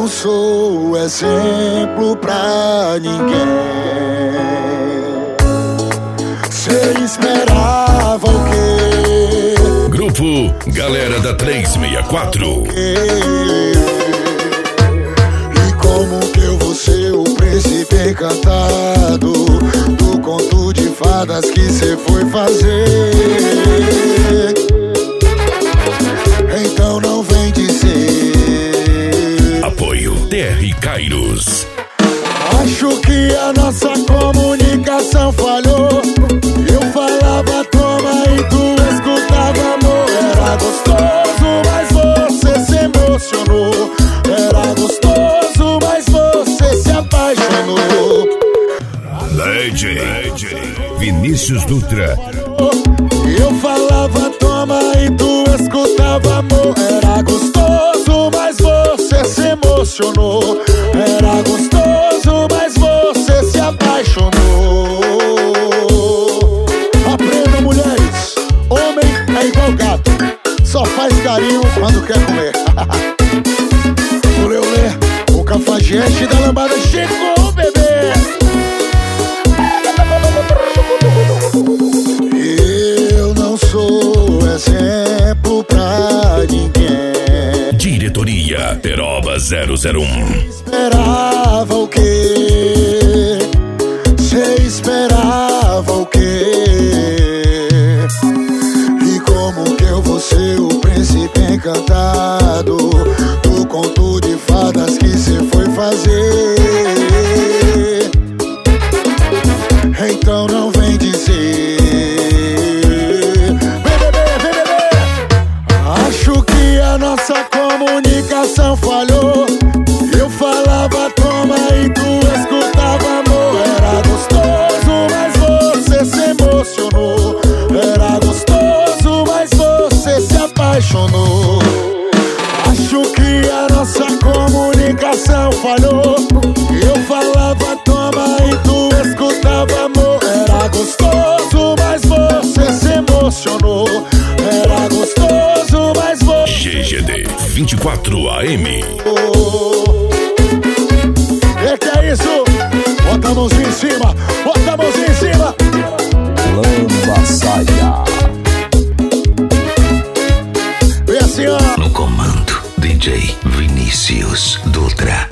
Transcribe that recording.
não sou exemplo pra ninguém. Cê esperava o quê? Grupo Galera da 364. E como que eu vou ser o príncipe encantado do conto de fadas que cê foi fazer? Então não vem dizer. Apoio TR Kairos. Acho que a nossa comunicação falhou. Eu falava toma e tu escutava amor. Era gostoso, mas você se emocionou. Era gostoso, mas você se apaixonou. DJ Vinícius Dutra. Eu falava toma e tu escutava amor. Era gostoso, mas você se emocionou. Era gostoso, mas você se apaixonou. Aprenda, mulheres, homem é igual gato, só faz carinho quando quer comer. Olê, olê, o cafajeste da lambada chegou, bebê. Eu não sou exemplo pra ninguém. Diretoria Peroba 001. Esperava o quê? Cê esperava o quê? E como que eu vou ser o príncipe encantado do conto de fadas que cê foi fazer? Então não vem dizer. Vem beber, vem beber. Acho que a nossa comunicação falhou. Eu falava toma e tu escutava amor. Era gostoso, mas você se emocionou. Era gostoso, mas você se apaixonou. Acho que a nossa comunicação falhou. Eu falava toma e tu escutava amor. Era gostoso, mas você se emocionou. Era gostoso, mas você... GGD 24 AM. Que é isso? Bota a mãozinha em cima, bota a mãozinha em cima. Lamba Saia. Vem assim, ó. No comando, DJ Vinícius Dutra.